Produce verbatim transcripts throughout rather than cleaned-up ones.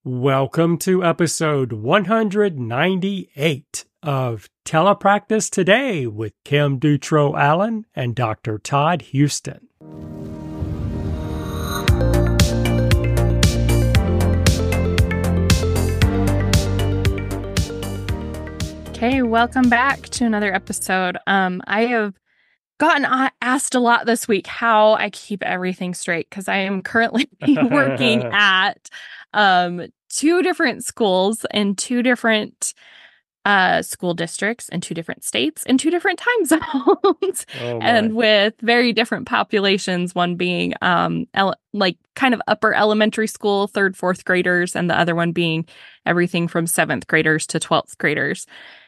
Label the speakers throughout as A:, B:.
A: Welcome to episode one hundred ninety-eight of Telepractice Today with Kim Dutro Allen and Doctor Todd Houston.
B: Okay, welcome back to another episode. Um, I have gotten asked a lot this week how I keep everything straight because I am currently working at um, two different schools in two different uh, school districts in two different states in two different time zones
A: Oh
B: and with very different populations, one being um, ele- like kind of upper elementary school, third, fourth graders, and the other one being everything from seventh graders to twelfth graders.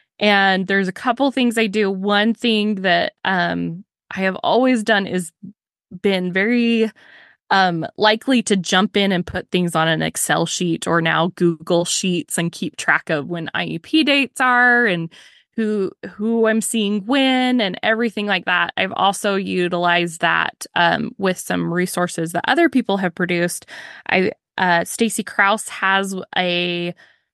B: And there's a couple things I do. One thing that um, I have always done is been very um, likely to jump in and put things on an Excel sheet or now Google Sheets and keep track of when I E P dates are and who who I'm seeing when and everything like that. I've also utilized that um, with some resources that other people have produced. I uh, Stacy Krause has a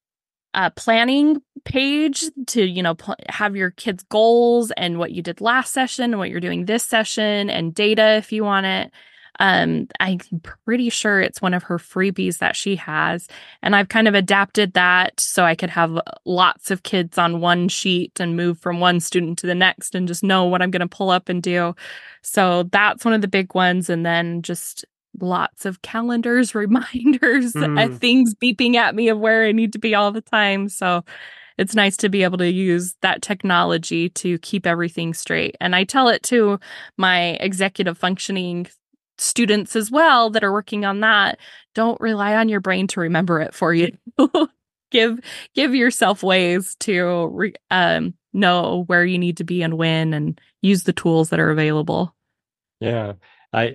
B: Uh, planning page to, you know, pl- have your kids' goals and what you did last session and what you're doing this session and data if you want it. Um, I'm pretty sure it's one of her freebies that she has. And I've kind of adapted that so I could have lots of kids on one sheet and move from one student to the next and just know what I'm going to pull up and do. So that's one of the big ones. And then just lots of calendars, reminders,
A: Mm.
B: uh, things beeping at me of where I need to be all the time. So it's nice to be able to use that technology to keep everything straight. And I tell it to my executive functioning students as well that are working on that. Don't rely on your brain to remember it for you. give give yourself ways to re, um, know where you need to be and when, and use the tools that are available.
A: Yeah, I,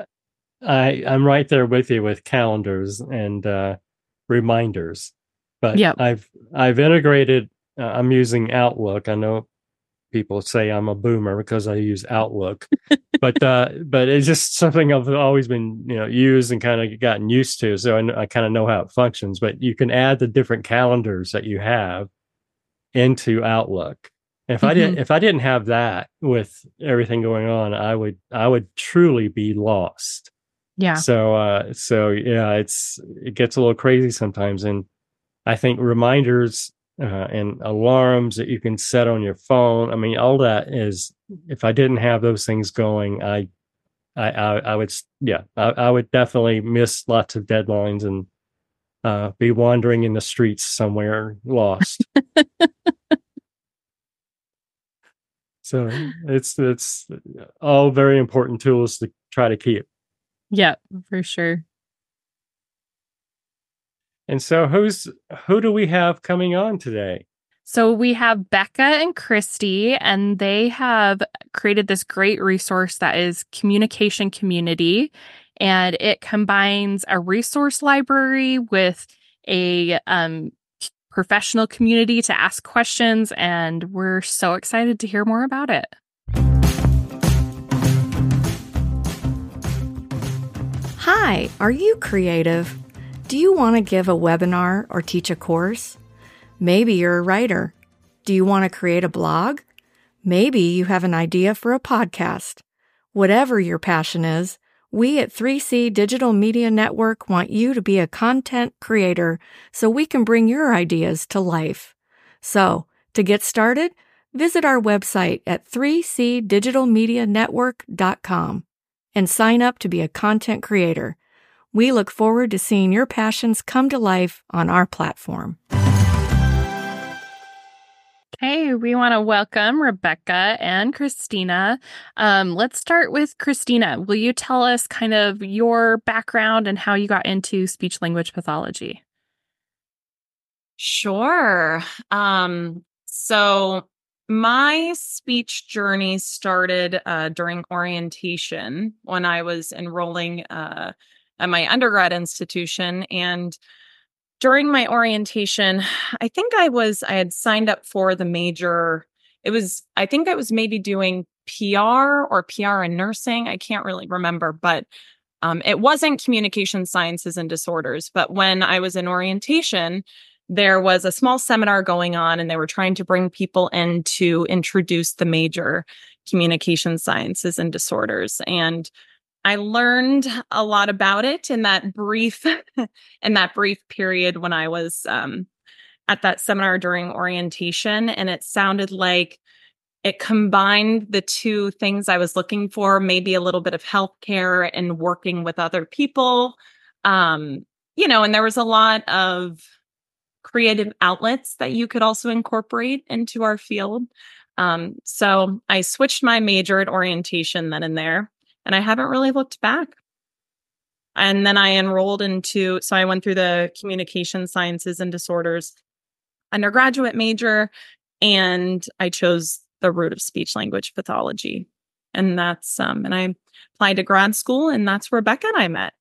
A: I, I'm right there with you with calendars and uh, reminders. But
B: Yep.
A: I've I've integrated. Uh, I'm using Outlook. I know people say I'm a boomer because I use Outlook, but uh, but it's just something I've always been, you know, used and kind of gotten used to. So I, I kind of know how it functions. But you can add the different calendars that you have into Outlook. If mm-hmm. I didn't if I didn't have that with everything going on, I would I would truly be lost.
B: Yeah.
A: So uh, so yeah, it's it gets a little crazy sometimes, and I think reminders uh, and alarms that you can set on your phone. I mean, all that is. If I didn't have those things going, I, I, I, I would, yeah, I, I would definitely miss lots of deadlines and uh, be wandering in the streets somewhere lost. So it's it's all very important tools to try to keep.
B: Yeah, for sure.
A: And so who's who do we have coming on today?
B: So we have Becca and Christy, and they have created this great resource that is Communication Community, and it combines a resource library with a um, professional community to ask questions, and we're so excited to hear more about it.
C: Hi, are you creative? Do you want to give a webinar or teach a course? Maybe you're a writer. Do you want to create a blog? Maybe you have an idea for a podcast. Whatever your passion is, we at three C Digital Media Network want you to be a content creator so we can bring your ideas to life. So, to get started, visit our website at three c digital media network dot com and sign up to be a content creator. We look forward to seeing your passions come to life on our platform.
B: Hey, we want to welcome Rebecca and Christina. Um, let's start with Christina. Will you tell us kind of your background and how you got into speech language pathology?
D: Sure. Um, so my speech journey started uh, during orientation when I was enrolling uh, at my undergrad institution. And during my orientation, I think I was, I had signed up for the major, it was, I think I was maybe doing P R or P R in nursing. I can't really remember, but Um, it wasn't communication sciences and disorders, but when I was in orientation, there was a small seminar going on and they were trying to bring people in to introduce the major, communication sciences and disorders. And I learned a lot about it in that brief, in that brief period when I was um, at that seminar during orientation. And it sounded like it combined the two things I was looking for, maybe a little bit of healthcare and working with other people. Um, you know, and there was a lot of creative outlets that you could also incorporate into our field. Um, so I switched my major at orientation then and there, and I haven't really looked back. And then I enrolled into, so I went through the communication sciences and disorders undergraduate major, and I chose the root of speech language pathology. And that's, um, and I applied to grad school, and that's where Becca and I met.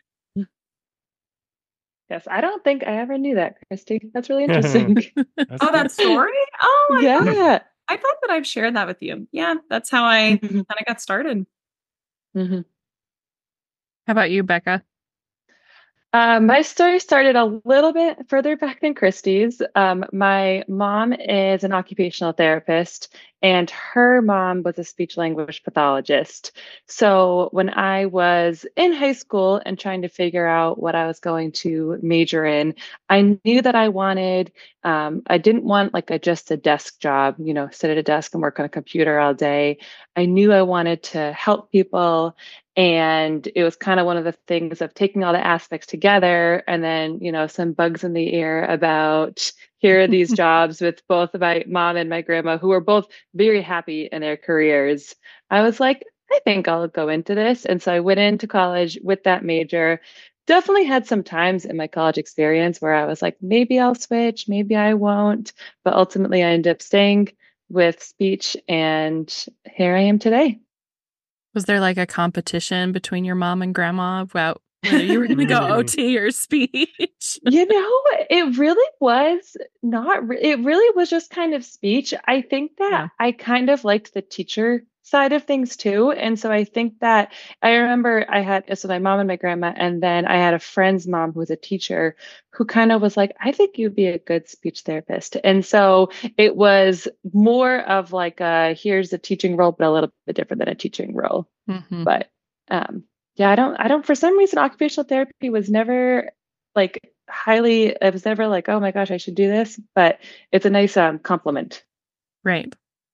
E: Yes, I don't think I ever knew that, Christy. That's really interesting.
A: That's
D: Oh, that story? Oh, I
E: yeah.
D: thought, I thought that I've shared that with you. Yeah, that's how I
E: Mhm.
D: kind of got started.
E: Mhm.
B: How about you, Becca?
E: Um, my story started a little bit further back than Christy's. Um, my mom is an occupational therapist, and her mom was a speech language pathologist. So when I was in high school and trying to figure out what I was going to major in, I knew that I wanted, um, I didn't want like a just a desk job, you know, sit at a desk and work on a computer all day. I knew I wanted to help people. And it was kind of one of the things of taking all the aspects together and then, you know, some bugs in the ear about here are these jobs with both my mom and my grandma who were both very happy in their careers. I was like, I think I'll go into this. And so I went into college with that major. Definitely had some times in my college experience where I was like, maybe I'll switch, maybe I won't. But ultimately, I ended up staying with speech, and here I am today.
B: Was there like a competition between your mom and grandma about whether you were going to go O T or speech?
E: You know, it really was not, re- it really was just kind of speech. I think that
B: Yeah.
E: I kind of liked the teacher side of things too. And so I think that I remember I had, so my mom and my grandma, and then I had a friend's mom who was a teacher who kind of was like, I think you'd be a good speech therapist. And so it was more of like a, here's the teaching role, but a little bit different than a teaching role.
B: Mhm.
E: But um, yeah, I don't, I don't, for some reason, occupational therapy was never like highly, I was never like, oh my gosh, I should do this, but it's a nice um, compliment.
B: Right.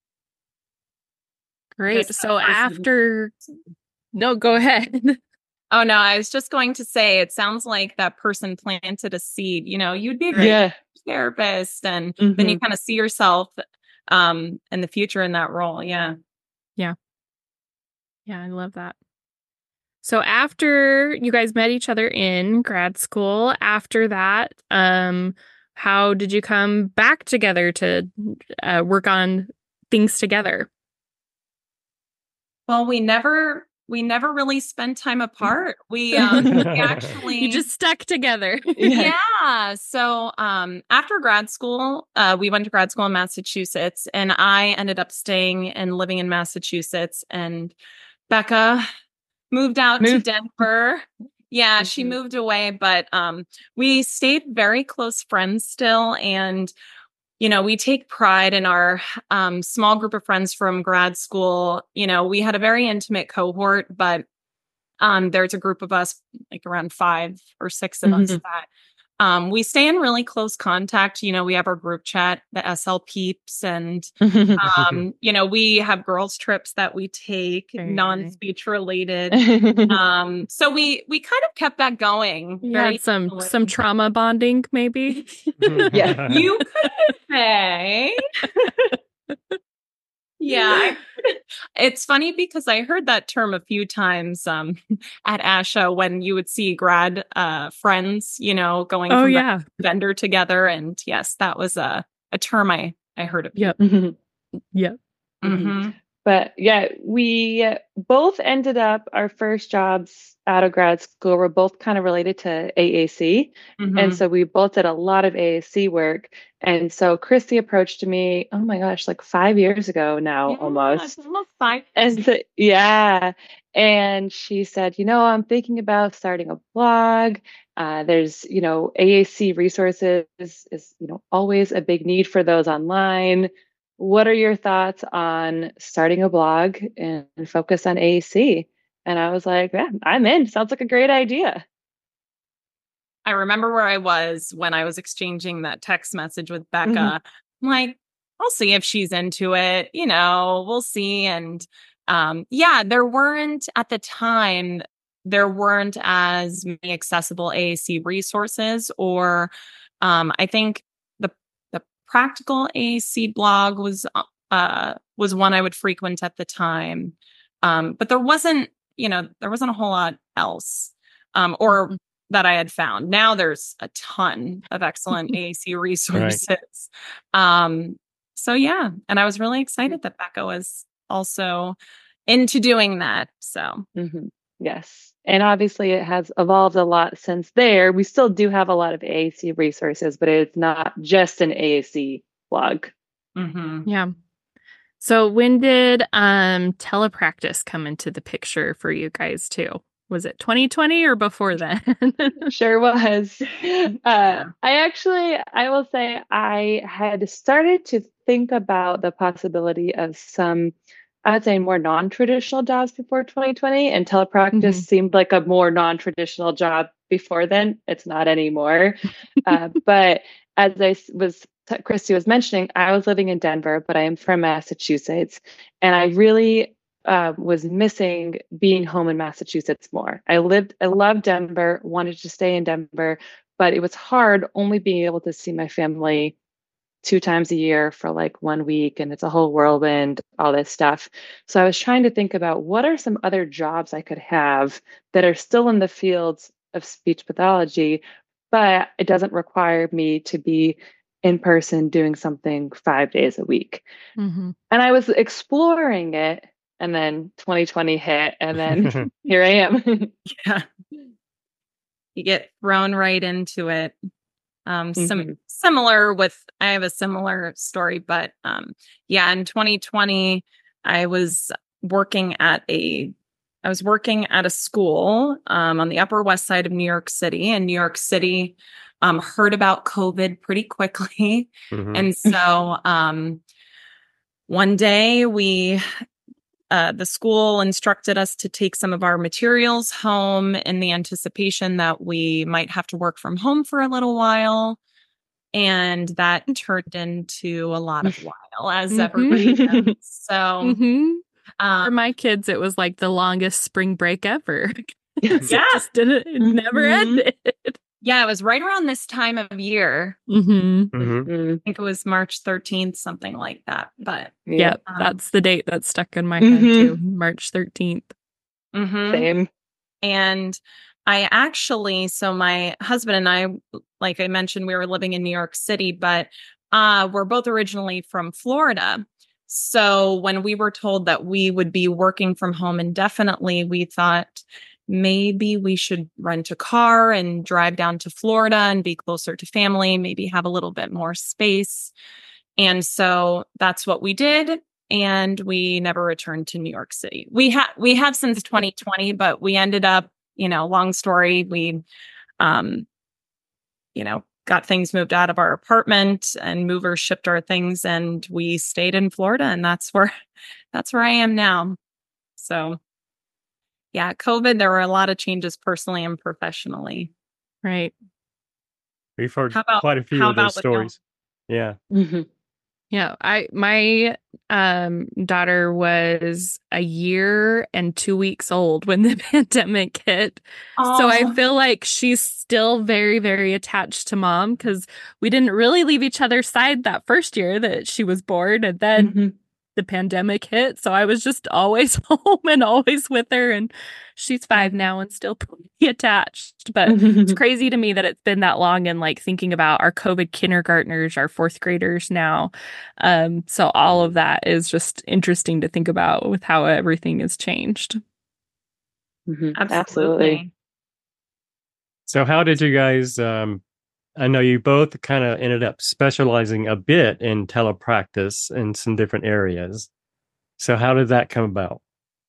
B: Great.
D: Just
B: So
D: that person-
B: after, no, go ahead.
D: Oh, no, I was just going to say, it sounds like that person planted a seed. You know, you'd be a great
E: Yeah.
D: therapist, and then you kind of see yourself um, in the future in that role. Yeah.
B: Yeah, I love that. So after you guys met each other in grad school, after that, um, how did you come back together to uh, work on things together?
D: Well, we never, we never really spent time apart. We, um, we actually,
B: You just stuck together.
D: yeah. So, um, after grad school, uh, we went to grad school in Massachusetts, and I ended up staying and living in Massachusetts, and Becca moved out
E: Moved.
D: to Denver. Yeah, she
E: Mhm.
D: moved away, but, um, we stayed very close friends still. And, you know, we take pride in our, um, small group of friends from grad school. You know, we had a very intimate cohort, but um, there's a group of us, like around five or six of us,
E: Mhm.
D: that um, we stay in really close contact. You know, we have our group chat, the S L peeps, and um, you know, we have girls trips that we take,
B: Very nice.
D: non-speech related. Um, so we we kind of kept that going.
B: You
D: very
B: had some
D: easily.
B: some trauma bonding, maybe.
E: Yeah.
D: You could say. Yeah, I, it's funny because I heard that term a few times um, at ASHA when you would see grad uh, friends, you know, going
B: Oh
D: from
B: yeah.
D: vendor together. And yes, that was a, a term I, I heard of.
B: Yep.
E: Mhm.
B: Yep.
D: Mm-hmm.
E: But yeah, we both ended up our first jobs out of grad school were both kind of related to A A C.
D: Mhm.
E: And so we both did a lot of A A C work. And so Christy approached me, oh my gosh, like five years ago now,
D: Yeah,
E: almost.
D: it's almost five.
E: And so, yeah. And she said, you know, I'm thinking about starting a blog. Uh, there's, you know, A A C resources is, is, you know, always a big need for those online. What are your thoughts on starting a blog and focus on A A C? And I was like, yeah, I'm in. Sounds like a great idea.
D: I remember where I was when I was exchanging that text message with Becca.
E: Mm-hmm.
D: I'm like, I'll see if she's into it. You know, we'll see. And um, yeah, there weren't at the time, there weren't as many accessible A A C resources, or um, I think the the practical A A C blog was uh, was one I would frequent at the time. Um, but there wasn't, you know, there wasn't a whole lot else. Um, or
B: Mhm.
D: that I had found. Now there's a ton of excellent A A C resources. Um, so yeah, and I was really excited that Becca was also into doing that. So
E: Mm-hmm. Yes. And obviously it has evolved a lot since there. We still do have a lot of A A C resources, but it's not just an A A C blog.
D: mhm.
B: Yeah. So when did um telepractice come into the picture for you guys too? Was it twenty twenty or before then?
E: Sure was. Uh, I actually, I will say, I had started to think about the possibility of some, I would say, more non-traditional jobs before twenty twenty, and telepractice
B: Mhm.
E: seemed like a more non-traditional job before then. It's not anymore. uh, but as I s- was, Christy was mentioning, I was living in Denver, but I am from Massachusetts, and I really uh, was missing being home in Massachusetts more. I lived, I loved Denver, wanted to stay in Denver, but it was hard only being able to see my family two times a year for like one week, and it's a whole whirlwind, all this stuff. So I was trying to think about what are some other jobs I could have that are still in the fields of speech pathology, but it doesn't require me to be in person doing something five days a week.
B: Mm-hmm.
E: And I was exploring it, and then twenty twenty hit, and then here I am.
D: Yeah. You get thrown right into it. Um, some
E: Mhm.
D: similar with, I have a similar story, but um, yeah, in twenty twenty, I was working at a, I was working at a school um, on the Upper West Side of New York City, and New York City um, heard about COVID pretty quickly.
A: Mhm.
D: And so um, one day we, uh, the school instructed us to take some of our materials home in the anticipation that we might have to work from home for a little while. And that turned into a lot of while, as
B: Mhm.
D: everybody knows. So,
B: Mm-hmm. For
D: um,
B: my kids, it was like the longest spring break ever. It
D: yeah,
B: just didn't, it never
E: Mhm.
B: ended.
D: yeah, it was right around this time of year.
B: Mm-hmm.
A: Mhm.
E: Mhm.
D: I think it was March thirteenth, something like that. But
B: Yep,
D: um,
B: that's the date that stuck in my head
E: Mhm.
B: too, March thirteenth.
D: mhm.
E: Same.
D: And I actually, so my husband and I, like I mentioned, we were living in New York City, but uh, we're both originally from Florida. So when we were told that we would be working from home indefinitely, we thought maybe we should rent a car and drive down to Florida and be closer to family, maybe have a little bit more space. And so that's what we did. And we never returned to New York City. We have we have since twenty twenty, but we ended up, you know, long story. We, um, you know, got things moved out of our apartment, and movers shipped our things, and we stayed in Florida, and that's where that's where I am now. So, yeah, COVID. There were a lot of changes personally and professionally.
B: Right.
A: We've heard
D: How about
A: quite a few
D: how
A: of those
D: about with y'all?
A: stories. Yeah.
E: Mhm.
B: Yeah, I my um daughter was a year and two weeks old when the pandemic hit. So I
D: Oh.
B: feel like she's still very, very attached to mom because we didn't really leave each other's side that first year that she was born, and then
E: Mhm.
B: the pandemic hit. So I was just always home and always with her, and she's five now and still pretty attached. But it's crazy to me that it's been that long, and like thinking about our COVID kindergartners, our fourth graders now. Um, so all of that is just interesting to think about with how everything has changed.
E: Mhm.
D: Absolutely.
E: Absolutely.
A: So how did you guys, um, I know you both kind of ended up specializing a bit in telepractice in some different areas. So how did that come about?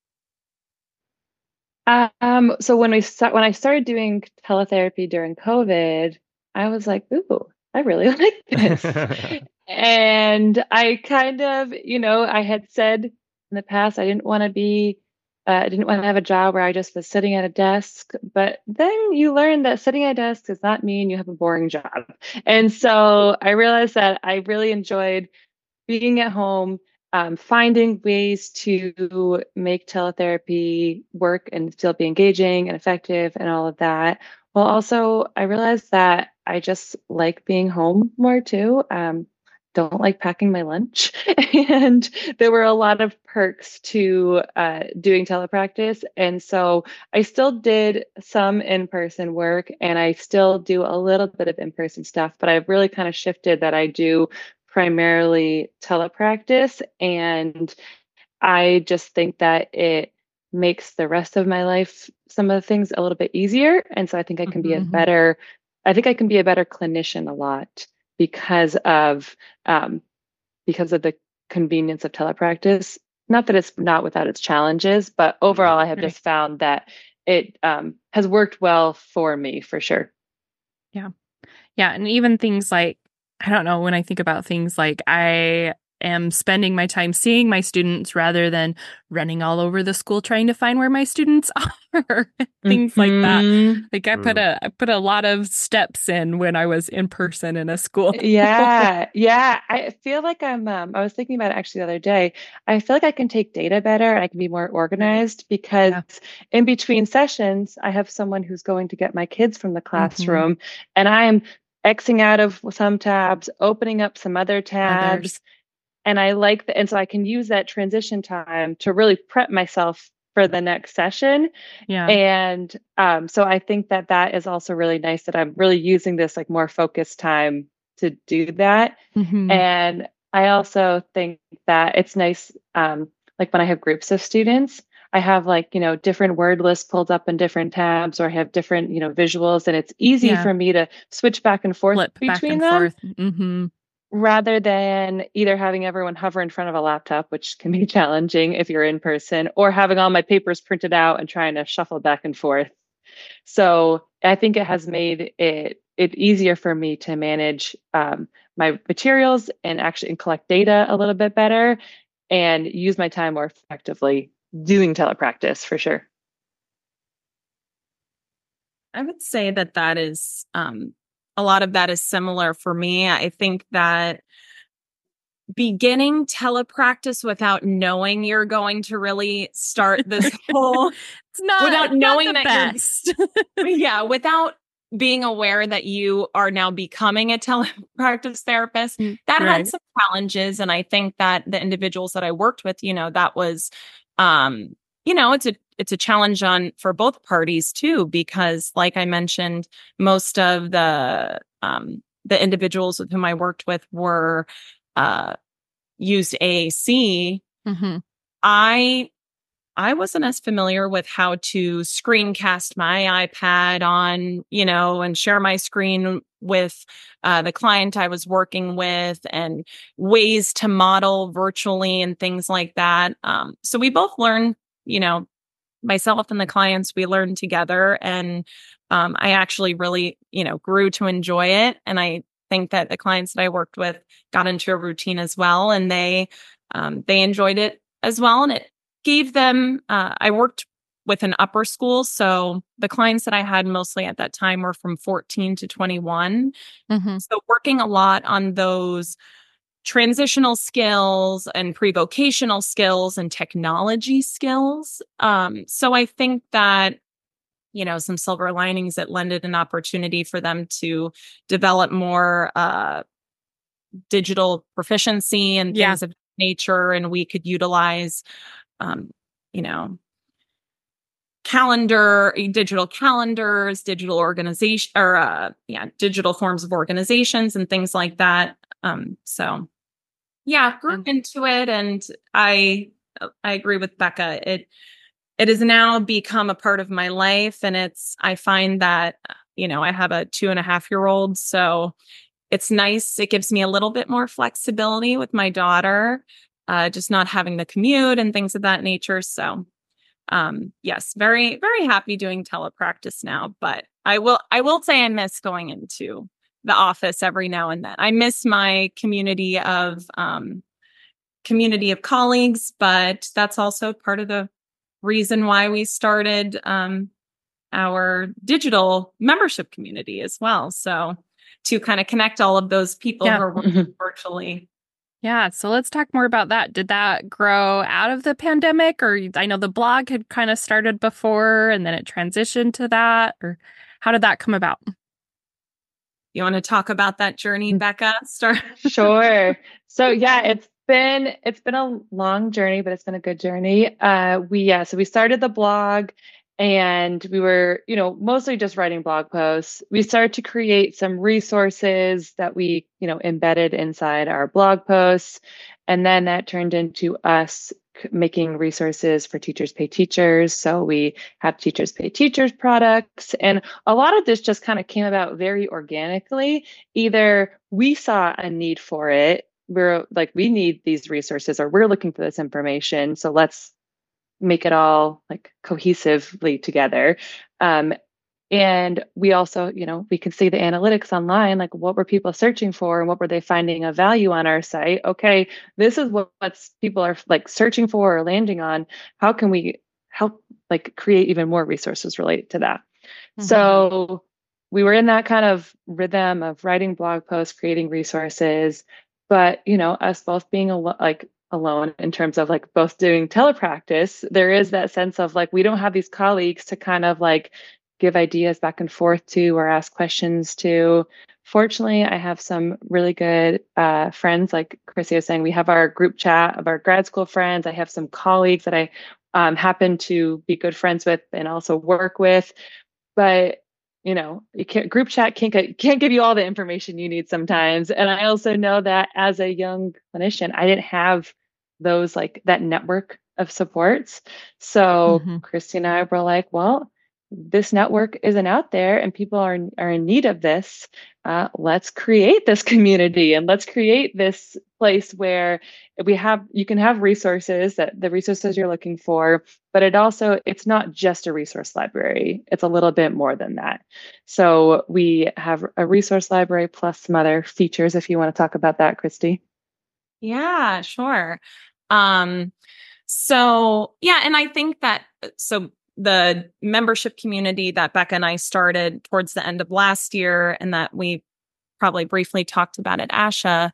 E: Um, so when we start, when I started doing teletherapy during COVID, I was like, ooh, I really like this. And I kind of, you know, I had said in the past I didn't want to be, uh, I didn't want to have a job where I just was sitting at a desk. But then you learn that sitting at a desk does not mean you have a boring job. And so I realized that I really enjoyed being at home, um, finding ways to make teletherapy work and still be engaging and effective and all of that. Well, also, I realized that I just like being home more too. Um, don't like packing my lunch. And there were a lot of perks to uh, doing telepractice. And so I still did some in person work and I still do a little bit of in person stuff, but I've really kind of shifted that I do primarily telepractice. And I just think that it makes the rest of my life, some of the things a little bit easier. And so I think I can be a
B: Mhm.
E: better, I think I can be a better clinician a lot because of, um, because of the convenience of telepractice. Not that it's not without its challenges, but overall, I have
B: Right.
E: just found that it um, has worked well for me for sure.
B: Yeah. Yeah. And even things like, I don't know, when I think about things like I am spending my time seeing my students rather than running all over the school trying to find where my students are, things like that.
E: Mhm.
B: Like I put
A: Mm.
B: a I put a lot of steps in when I was in person in a school.
E: Yeah, yeah. I feel like I'm, um, I was thinking about it actually the other day. I feel like I can take data better and I can be more organized because
B: Yeah.
E: in between sessions, I have someone who's going to get my kids from the
B: Mhm.
E: classroom and I'm Xing out of some tabs, opening up some other tabs.
B: Others.
E: And I like that. And so I can use that transition time to really prep myself for the next session.
B: Yeah.
E: And um, so I think that that is also really nice that I'm really using this like more focused time to do that.
B: Mhm.
E: And I also think that it's nice, um, like when I have groups of students, I have like, you know, different word lists pulled up in different tabs or I have different, you know, visuals, and it's easy
B: Yeah.
E: for me to switch back and forth
B: Flip back
E: between
B: and
E: them
B: forth. Mm-hmm.
E: rather than either having everyone hover in front of a laptop, which can be challenging if you're in person, or having all my papers printed out and trying to shuffle back and forth. So I think it has made it it easier for me to manage um, my materials and actually and collect data a little bit better and use my time more effectively doing telepractice for sure.
D: I would say that that is um, a lot of that is similar for me. I think that beginning telepractice without knowing you're going to really start this whole
B: It's not
D: without
B: it's not
D: knowing
B: the
D: that
B: best.
D: you're yeah, without being aware that you are now becoming a telepractice therapist,
B: Mm,
D: that had
B: right.
D: some challenges. And I think that the individuals that I worked with, you know, that was um, you know, it's a it's a challenge on for both parties too, because like I mentioned, most of the um the individuals with whom I worked with were uh used A A C.
B: Mm-hmm.
D: I I wasn't as familiar with how to screencast my iPad on, you know, and share my screen with uh, the client I was working with and ways to model virtually and things like that. Um, so we both learned, you know, myself and the clients, we learned together. And um, I actually really, you know, grew to enjoy it. And I think that the clients that I worked with got into a routine as well. And they, um, they enjoyed it as well. And it gave them, uh, I worked with an upper school. So the clients that I had mostly at that time were from fourteen to twenty-one.
B: Mm-hmm.
D: So working a lot on those transitional skills and pre-vocational skills and technology skills. Um, so I think that, you know, some silver linings that lended an opportunity for them to develop more uh, digital proficiency and
B: Yeah.
D: things of nature. And we could utilize, um, you know, calendar, digital calendars, digital organization, or uh, yeah, digital forms of organizations and things like that. Um, so yeah, grew
B: And-
D: into it, and I I agree with Becca. It it has now become a part of my life. And it's, I find that, you know, I have a two and a half year old. So it's nice. It gives me a little bit more flexibility with my daughter, uh, just not having the commute and things of that nature. So, um, yes, very, very happy doing telepractice now. But I will, I will say I miss going into the office every now and then. I miss my community of, um, community of colleagues, but that's also part of the reason why we started, um, our digital membership community as well. So to kind of connect all of those people
B: Yeah.
D: who are working virtually.
B: Yeah. So let's talk more about that. Did that grow out of the pandemic, or I know the blog had kind of started before and then it transitioned to that, or how did that come about?
D: You want to talk about that journey, Becca? Start.
E: Sure. So yeah, it's been it's been a long journey, but it's been a good journey. Uh, we yeah, so we started the blog, and we were, you know, mostly just writing blog posts. We started to create some resources that we, you know, embedded inside our blog posts, and then that turned into us making resources for Teachers Pay Teachers. So we have Teachers Pay Teachers products. And a lot of this just kind of came about very organically. Either we saw a need for it, we're like, we need these resources, or we're looking for this information. So let's make it all like cohesively together. Um, and we also, you know, we can see the analytics online, like what were people searching for and what were they finding of value on our site? Okay, this is what what's people are like searching for or landing on. How can we help like create even more resources related to that? Mm-hmm. So we were in that kind of rhythm of writing blog posts, creating resources, but, you know, us both being a like alone in terms of like both doing telepractice, there is that sense of like, we don't have these colleagues to kind of like give ideas back and forth to or ask questions to. Fortunately, I have some really good uh, friends, like Chrissy was saying. We have our group chat of our grad school friends. I have some colleagues that I um, happen to be good friends with and also work with. But, you know, you can't, group chat can't, can't give you all the information you need sometimes. And I also know that as a young clinician, I didn't have those like that network of supports. So mm-hmm. Christy and I were like, well, this network isn't out there and people are, are in need of this. Uh, let's create this community and let's create this place where we have, you can have resources, that the resources you're looking for, but it also, it's not just a resource library. It's a little bit more than that. So we have a resource library plus some other features, if you want to talk about that, Christy.
D: Yeah, sure. Um, so yeah, and I think that, so the membership community that Becca and I started towards the end of last year, and that we probably briefly talked about at ASHA,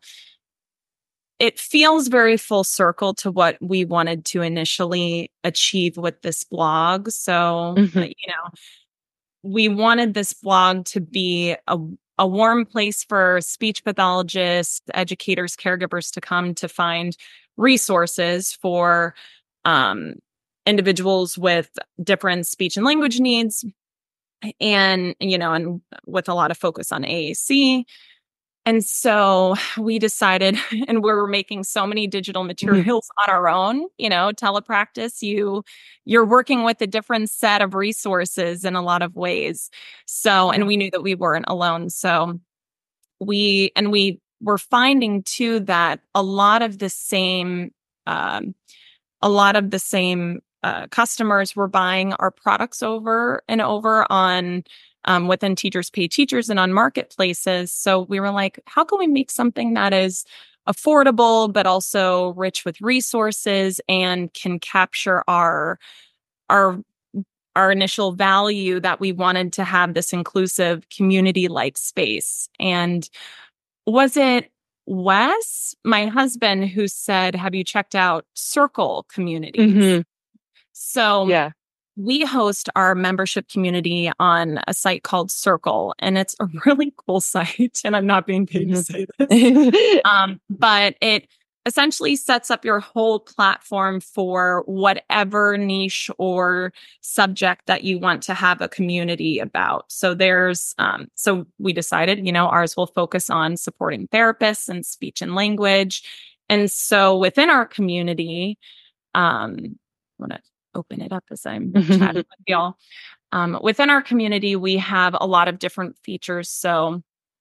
D: it feels very full circle to what we wanted to initially achieve with this blog. So, mm-hmm. you know, we wanted this blog to be a, a warm place for speech pathologists, educators, caregivers to come to find resources for um, individuals with different speech and language needs, and, you know, and with a lot of focus on A A C. And so we decided, and we were making so many digital materials mm-hmm. on our own, you know, telepractice, you, you're working with a different set of resources in a lot of ways. So, and we knew that we weren't alone. So we, and we were finding too, that a lot of the same, um, a lot of the same uh, customers were buying our products over and over on Um, within Teachers Pay Teachers and on marketplaces. So we were like, how can we make something that is affordable, but also rich with resources and can capture our, our, our initial value that we wanted to have this inclusive community-like space. And was it Wes, my husband, who said, have you checked out Circle Communities? Mm-hmm. So yeah. We host our membership community on a site called Circle, and it's a really cool site. And I'm not being paid mm-hmm. to say this, um, but it essentially sets up your whole platform for whatever niche or subject that you want to have a community about. So there's, um, so we decided, you know, ours will focus on supporting therapists and speech and language. And so within our community, um, I'm gonna open it up as I'm chatting with y'all. Um, within our community, we have a lot of different features. So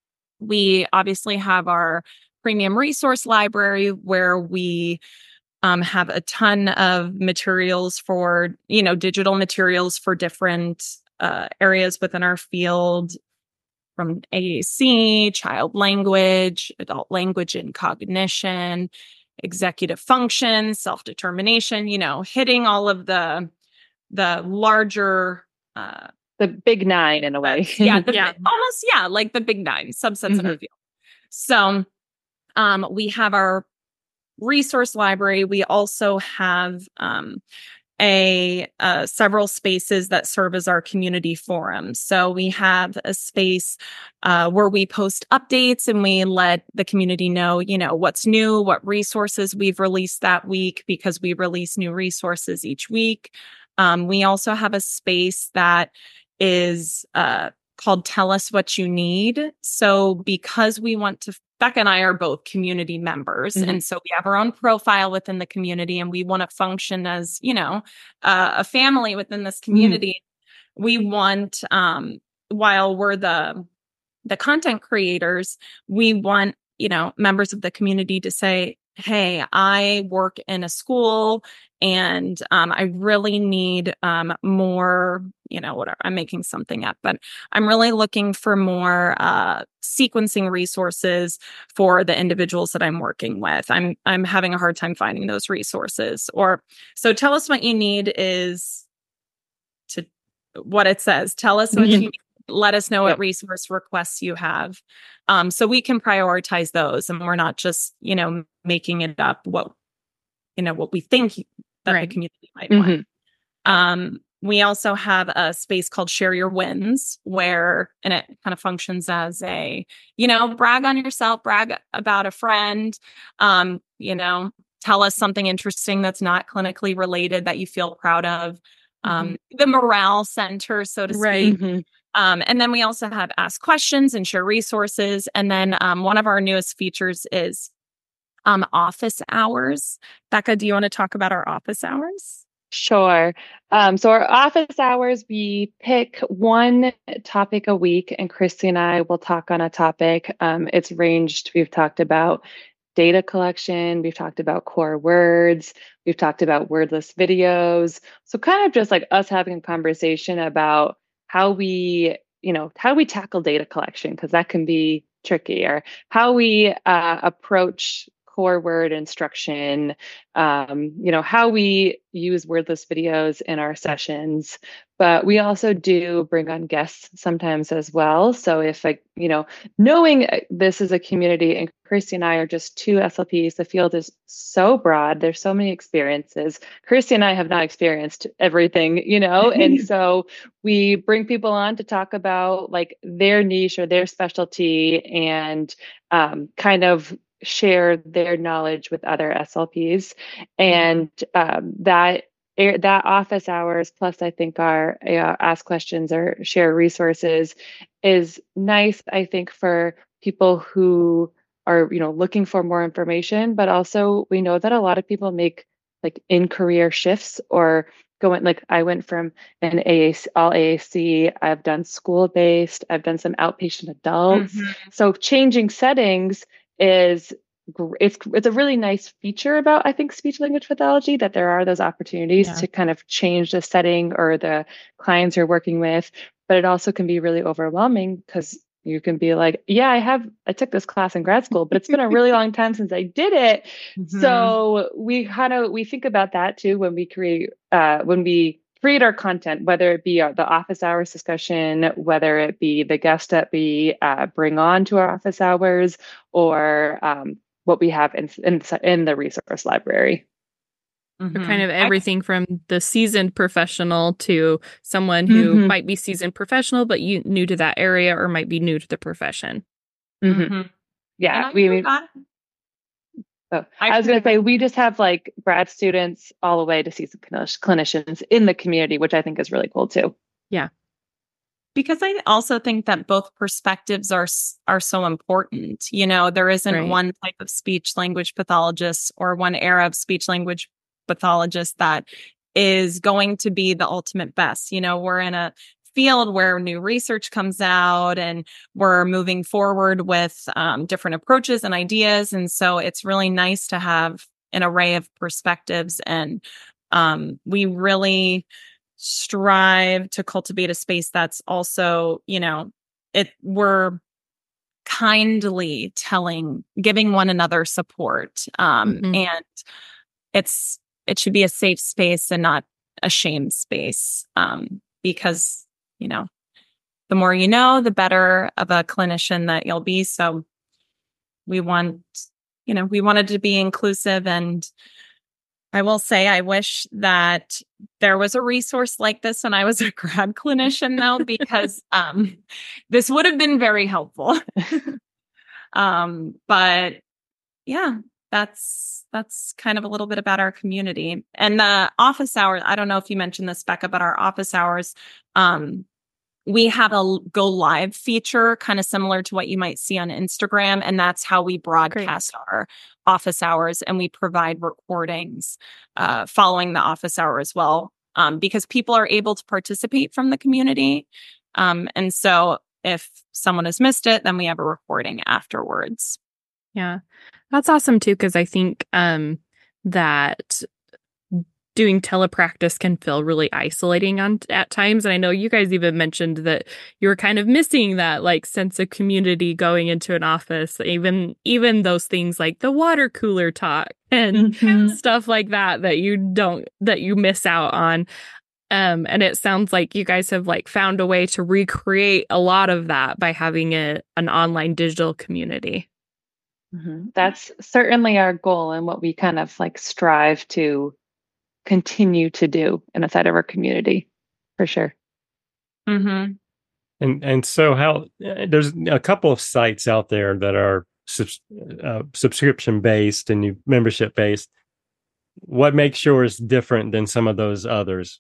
D: we obviously have our premium resource library where we um, have a ton of materials for, you know, digital materials for different uh, areas within our field, from A A C, child language, adult language and cognition, executive function, self-determination, you know, hitting all of the the larger uh
E: the big nine in a way.
D: yeah, the,
B: Yeah.
D: almost yeah, like the big nine subsets
E: Mhm.
D: of our field. So um we have our resource library. We also have um a uh, several spaces that serve as our community forums. So we have a space uh, where we post updates and we let the community know, you know, what's new, what resources we've released that week, because we release new resources each week. Um, we also have a space that is uh, called Tell Us What You Need. So because we want to, Becca and I are both community members.
E: Mhm.
D: And so we have our own profile within the community and we want to function as, you know, uh, a family within this community. Mm-hmm. We want, um, while we're the, the content creators, we want, you know, members of the community to say, hey, I work in a school and um, I really need um, more, you know, whatever, I'm making something up, but I'm really looking for more uh, sequencing resources for the individuals that I'm working with. I'm I'm having a hard time finding those resources. Or so Tell Us What You Need is to what it says. Tell us what you need. Let us know what
E: Yep.
D: resource requests you have. Um, so we can prioritize those and we're not just, you know, making it up what, you know, what we think that
B: Right.
D: the community might
E: Mhm.
D: want. Um, we also have a space called Share Your Wins where, and it kind of functions as a, you know, brag on yourself, brag about a friend, um, you know, tell us something interesting that's not clinically related that you feel proud of. Um,
B: Mm-hmm.
D: The morale center, so to
B: Right.
D: speak.
E: Mhm.
D: Um, and then we also have Ask Questions and Share Resources. And then um, one of our newest features is um, office hours. Becca, do you want to talk about our office hours?
E: Sure. Um, so our office hours, we pick one topic a week, and Christy and I will talk on a topic. Um, it's ranged. We've talked about data collection. We've talked about core words. We've talked about wordless videos. So kind of just like us having a conversation about how we, you know, how we tackle data collection, because that can be tricky, or how we uh, approach core word instruction, um, you know, how we use wordless videos in our sessions. But we also do bring on guests sometimes as well. So if I, you know, knowing this is a community and Christy and I are just two S L Ps, the field is so broad. There's so many experiences. Christy and I have not experienced everything, you know, and so we bring people on to talk about like their niche or their specialty and um, kind of share their knowledge with other S L Ps. And um, that that office hours plus I think our uh, ask questions or share resources is nice, I think, for people who are, you know, looking for more information, but also we know that a lot of people make like in career shifts or going, like I went from an A A C, all A A C, I've done school based, I've done some outpatient adults.
D: Mm-hmm.
E: So changing settings is it's it's a really nice feature about, I think, speech language pathology, that there are those opportunities
B: Yeah.
E: to kind of change the setting or the clients you're working with, but it also can be really overwhelming because you can be like, yeah, I have I took this class in grad school, but it's been a really long time since I did it.
D: Mm-hmm.
E: So we kind of we think about that too when we create uh, when we create our content, whether it be our, the office hours discussion, whether it be the guest that we uh, bring on to our office hours, or um, what we have in, in in the resource library.
B: So kind of
D: I-
B: everything from the seasoned professional to someone who
E: Mhm.
B: might be seasoned professional, but you new to that area or might be new to the profession.
E: Mhm.
D: Mhm. And
E: Yeah,
D: I
E: we. we
D: forgot.
E: oh,
D: I
E: I was going to
D: forgot-
E: say we just have like grad students all the way to seasoned clin- clinicians in the community, which I think is really cool too.
B: Yeah.
D: Because I also think that both perspectives are s- are so important. You know, there isn't
B: Right.
D: one type of speech language pathologist or one era of speech language pathologist that is going to be the ultimate best. You know, we're in a field where new research comes out and we're moving forward with um, different approaches and ideas. And so it's really nice to have an array of perspectives. And um, we really strive to cultivate a space that's also, you know, it we're kindly telling, giving one another support. Um,
B: Mm-hmm.
D: And it's, it should be a safe space and not a shame space. Um, because, you know, the more you know, the better of a clinician that you'll be. So we want, you know, we wanted to be inclusive. And I will say, I wish that there was a resource like this when I was a grad clinician, though, because um, this would have been very helpful. um, but yeah, that's that's kind of a little bit about our community. And the office hours, I don't know if you mentioned this, Becca, but our office hours, um, we have a go live feature, kind of similar to what you might see on Instagram. And that's how we broadcast Great. Our office hours. And we provide recordings uh, following the office hour as well, um, because people are able to participate from the community. Um, and so if someone has missed it, then we have a recording afterwards.
B: Yeah, that's awesome, too, because I think um, that doing telepractice can feel really isolating on at times. And I know you guys even mentioned that you were kind of missing that like sense of community going into an office, even even those things like the water cooler talk and mm-hmm. stuff like that, that you don't, that you miss out on. Um, and it sounds like you guys have like found a way to recreate a lot of that by having a, an online digital community.
E: Mm-hmm. That's certainly our goal and what we kind of like strive to continue to do inside of our community, for sure.
D: Mm-hmm.
A: And and so how there's a couple of sites out there that are subs, uh, subscription based and membership based. What makes yours different than some of those others?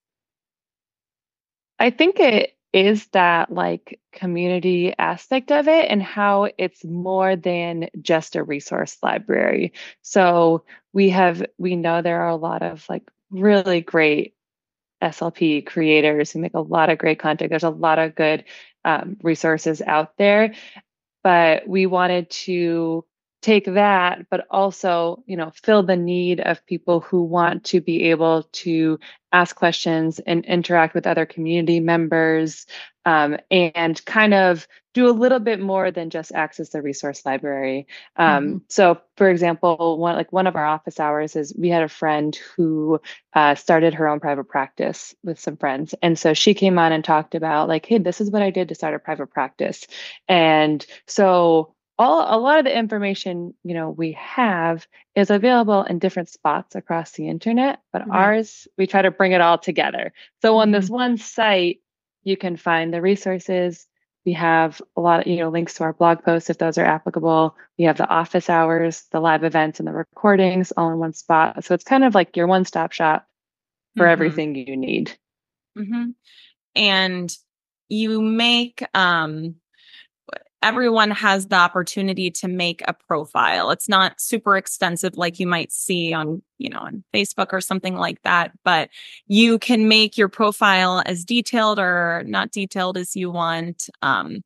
E: I think it is that like community aspect of it and how it's more than just a resource library. So we have, we know there are a lot of like really great S L P creators who make a lot of great content. There's a lot of good um, resources out there, but we wanted to take that, but also, you know, fill the need of people who want to be able to ask questions and interact with other community members, um, and kind of do a little bit more than just access the resource library. Um, mm-hmm. So, for example, one like one of our office hours is we had a friend who uh, started her own private practice with some friends, and so she came on and talked about like, hey, this is what I did to start a private practice, and so. All, a lot of the information, you know, we have is available in different spots across the internet, but mm-hmm. ours, we try to bring it all together. So mm-hmm. on this one site, you can find the resources. We have a lot of, you know, links to our blog posts if those are applicable. We have the office hours, the live events, and the recordings all in one spot. So it's kind of like your one-stop shop for mm-hmm. everything you need.
D: Mm-hmm. And you make, um, everyone has the opportunity to make a profile. It's not super extensive like you might see on, you know, on Facebook or something like that, but you can make your profile as detailed or not detailed as you want. Um,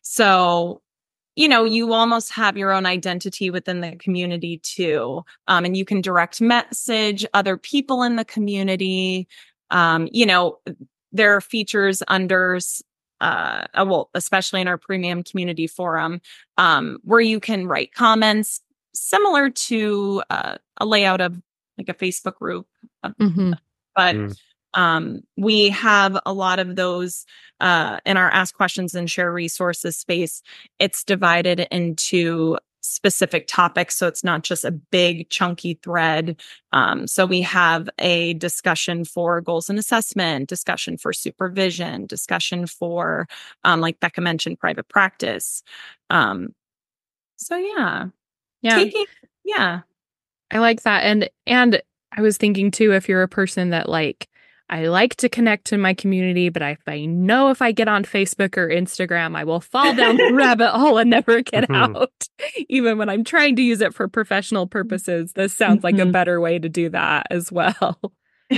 D: so, you know, you almost have your own identity within the community too. Um, and you can direct message other people in the community. Um, you know, there are features under Uh, well, especially in our premium community forum, um, where you can write comments similar to uh, a layout of like a Facebook group. Mm-hmm. But mm. um, we have a lot of those uh, in our Ask Questions and Share Resources space. It's divided into specific topics. So it's not just a big chunky thread. Um, so we have a discussion for goals and assessment, discussion for supervision, discussion for, um, like Becca mentioned, private practice. Um, so yeah.
B: Yeah.
D: Taking, yeah.
B: I like that. And, and I was thinking too, if you're a person that like, I like to connect to my community, but if I know if I get on Facebook or Instagram, I will fall down the rabbit hole and never get out. Even when I'm trying to use it for professional purposes, this sounds like a better way to do that as well.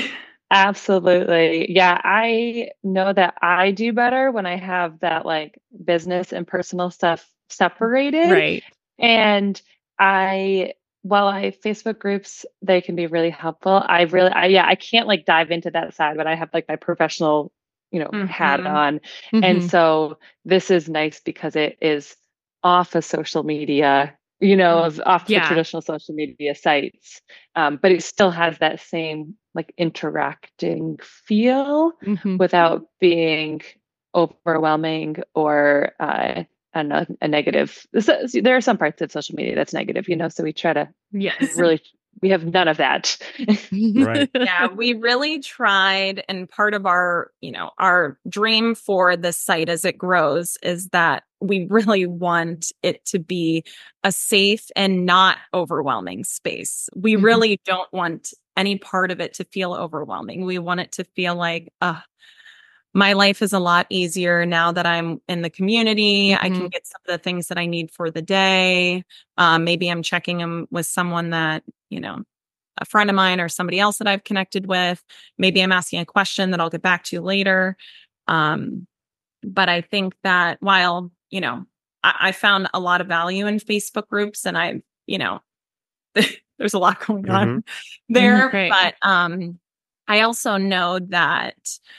E: Absolutely. Yeah, I know that I do better when I have that like business and personal stuff separated.
B: Right.
E: And I, while I Facebook groups, they can be really helpful. I really, I, yeah, I can't like dive into that side, but I have like my professional, you know, hat
D: Mhm.
E: on. And
B: Mm-hmm.
E: so this is nice because it is off of social media, you know, of off the
B: Yeah.
E: traditional social media sites. Um, but it still has that same like interacting feel
B: Mm-hmm.
E: without being overwhelming or uh, and a, a negative. So, there are some parts of social media that's negative, you know, so we try to
B: Yes.
E: really, we have none of that.
A: Right.
D: Yeah, we really tried, and part of our, you know, our dream for the site as it grows is that we really want it to be a safe and not overwhelming space. We
B: Mhm.
D: really don't want any part of it to feel overwhelming. We want it to feel like, uh, my life is a lot easier now that I'm in the community. I can
B: Mhm.
D: get some of the things that I need for the day. Um, maybe I'm checking them with someone that, you know, a friend of mine or somebody else that I've connected with. Maybe I'm asking a question that I'll get back to later. Um, but I think that while, you know, I, I found a lot of value in Facebook groups, and I, you know, there's a lot going on
A: Mhm.
D: there,
B: Right.
D: but um, I also know that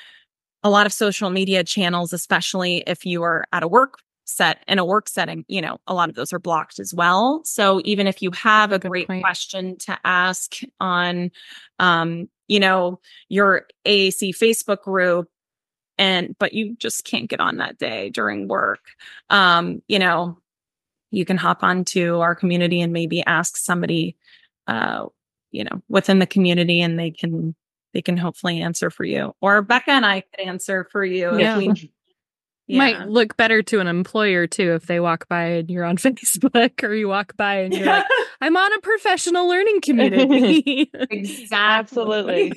D: a lot of social media channels, especially if you are at a work set in a work setting, you know, a lot of those are blocked as well. So even if you have a
B: Good
D: great
B: point.
D: question to ask on, um, you know, your A A C Facebook group, and but you just can't get on that day during work, um, you know, you can hop onto our community and maybe ask somebody, uh, you know, within the community, and they can they can hopefully answer for you. Or Becca and I could answer for you if
B: Yeah.
D: we,
B: Might
D: yeah.
B: look better to an employer too if they walk by and you're on Facebook, or you walk by and you're like, I'm on a professional learning community.
D: Exactly.
E: Absolutely.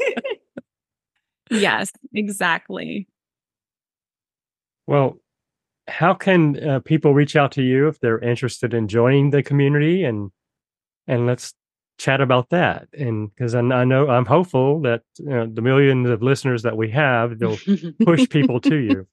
D: Yes, exactly.
A: Well, how can uh, people reach out to you if they're interested in joining the community, and and let's chat about that. And because I, I know I'm hopeful that uh, the millions of listeners that we have, they'll push people to you.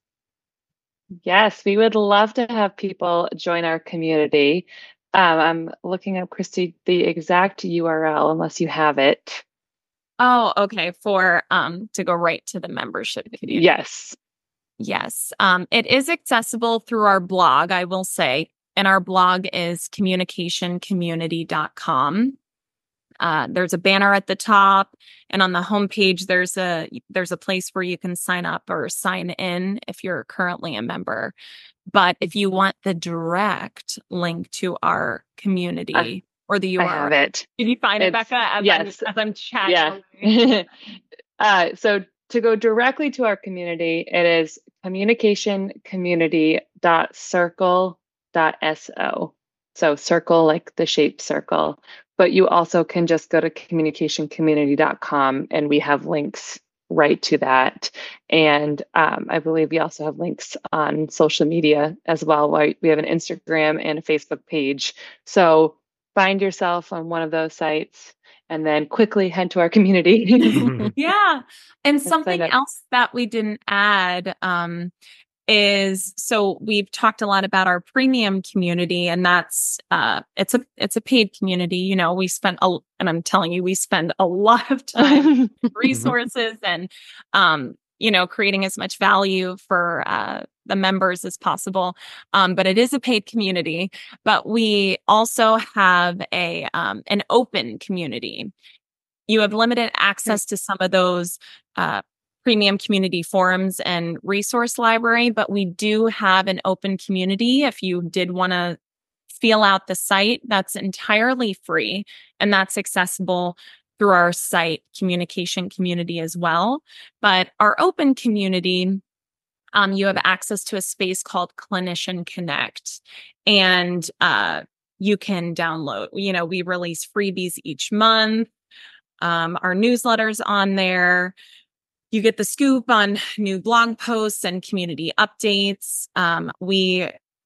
E: Yes, we would love to have people join our community. Um, I'm looking up, Christy, the exact U R L, unless you have it.
D: Oh, okay. For um to go right to the membership community.
E: Yes.
D: Yes. Um, it is accessible through our blog, I will say. And our blog is communication community dot com. Uh, there's a banner at the top, and on the homepage, there's a there's a place where you can sign up or sign in if you're currently a member. But if you want the direct link to our community
E: I,
D: or the
E: I
D: U R L,
E: have it.
D: did you find it,
E: It's,
D: Becca? As
E: yes.
D: I'm as I'm chatting.
E: Yeah. uh, so to go directly to our community, it is communication community dot circle dot so. So circle like the shape circle. But you also can just go to communication community dot com, and we have links right to that. And um, I believe we also have links on social media as well. Right? We have an Instagram and a Facebook page. So find yourself on one of those sites and then quickly head to our community.
D: Yeah. And
E: sign
D: something
E: up.
D: else that we didn't add um, is so we've talked a lot about our premium community, and that's uh, it's a it's a paid community. You know, we spend a and I'm telling you, we spend a lot of time, resources, and um, you know, creating as much value for uh, the members as possible. Um, but it is a paid community. But we also have a um, an open community. You have limited access to some of those uh, premium community forums and resource library, but we do have an open community. If you did want to feel out the site, that's entirely free, and that's accessible through our site communication community as well. But our open community, um, you have access to a space called Clinician Connect, and uh, you can download, you know, we release freebies each month. Um, our newsletters on there. You get the scoop on new blog posts and community updates. Um, we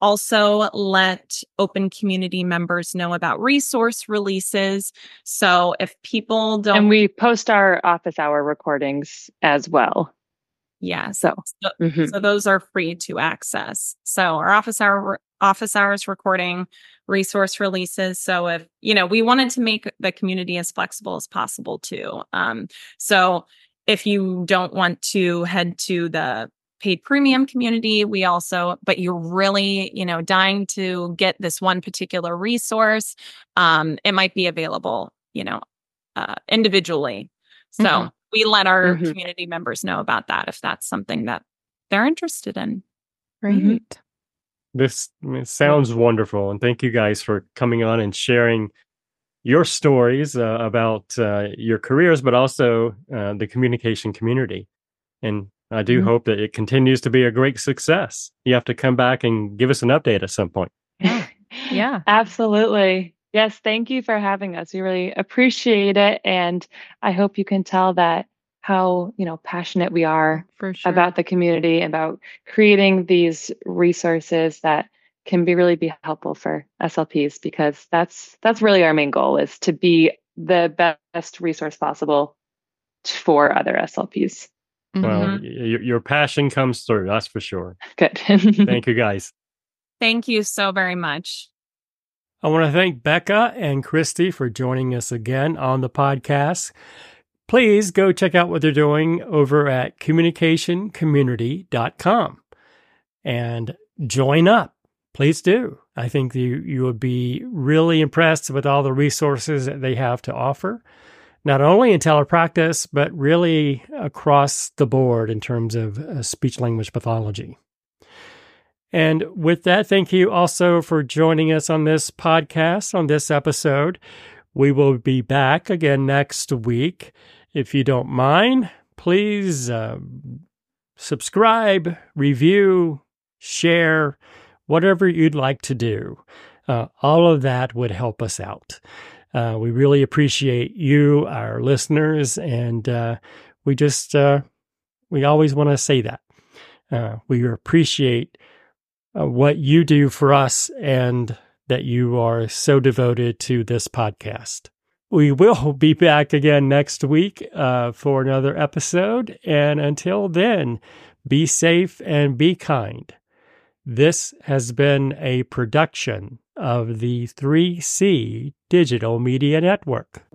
D: also let open community members know about resource releases. So if people don't...
E: And we post our office hour recordings as well.
D: Yeah. So, so,
E: mm-hmm.
D: so those are free to access. So our office hour, office hours recording, resource releases. So if, you know, we wanted to make the community as flexible as possible too. Um, so if you don't want to head to the paid premium community, we also, but you're really, you know, dying to get this one particular resource, um, it might be available, you know, uh, individually. So mm-hmm. we let our mm-hmm. community members know about that if that's something that they're interested in.
B: Great. Mm-hmm.
A: This I mean, sounds wonderful. And thank you guys for coming on and sharing your stories uh, about uh, your careers, but also uh, the communication community. And I do mm-hmm. hope that it continues to be a great success. You have to come back and give us an update at some point.
B: Yeah, yeah,
E: absolutely. Yes, thank you for having us. We really appreciate it. And I hope you can tell that how, you know, passionate we are
B: for sure.
E: about the community, about creating these resources that can be really be helpful for S L Ps, because that's that's really our main goal, is to be the best resource possible for other S L Ps.
A: Mm-hmm. Well, your, your passion comes through, that's for sure.
E: Good.
A: Thank you, guys.
D: Thank you so very much.
A: I want to thank Becca and Christy for joining us again on the podcast. Please go check out what they're doing over at communication community dot com and join up. Please do. I think you, you would be really impressed with all the resources that they have to offer, not only in telepractice, but really across the board in terms of uh, speech-language pathology. And with that, thank you also for joining us on this podcast, on this episode. We will be back again next week. If you don't mind, please uh, subscribe, review, share, whatever you'd like to do. Uh, all of that would help us out. Uh, we really appreciate you, our listeners, and uh, we just, uh, we always want to say that. Uh, we appreciate uh, what you do for us and that you are so devoted to this podcast. We will be back again next week uh, for another episode, and until then, be safe and be kind. This has been a production of the three C Digital Media Network.